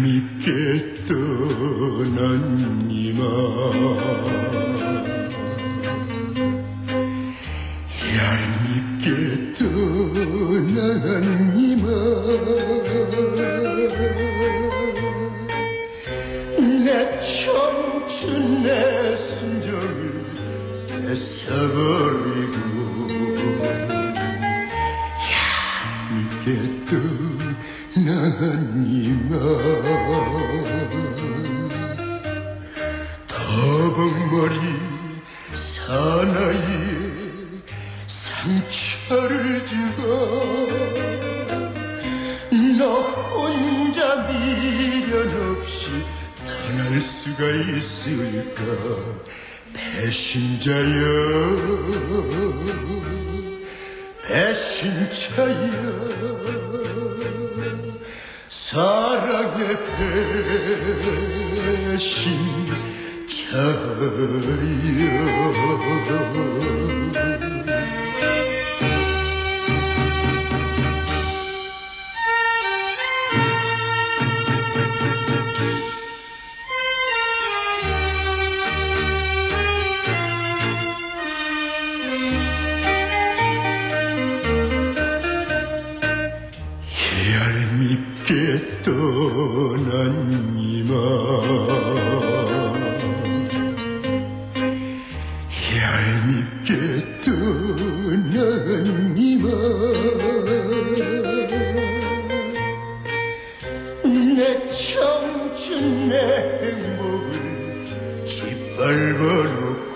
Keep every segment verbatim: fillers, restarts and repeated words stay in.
얄밉게 떠난 이마 얄밉게 떠난 이마 내 청춘 내 순정을 뺏어버리고 얄밉게 떠난 이마 더벅머리 사나이에 상처를 주고 너 혼자 미련 없이 떠날 수가 있을까 배신자여 배신자여 사랑의 배신자여 얄밉게 떠난 이마 얄밉게 떠난 이마 내 청춘 내 행복을 짓밟아놓고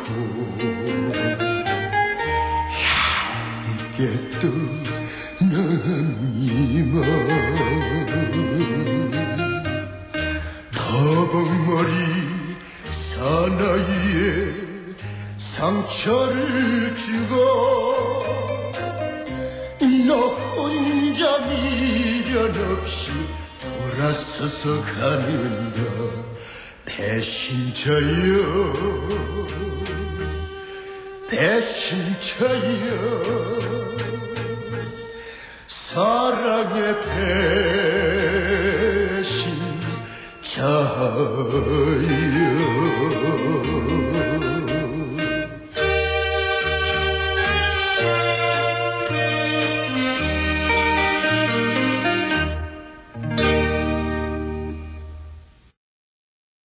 얄밉게 떠난 이마 더벅머리 사나이에 상처를 주고 너 혼자 미련 없이 돌아서서 가는가 배신자여 배신자여 사랑의 배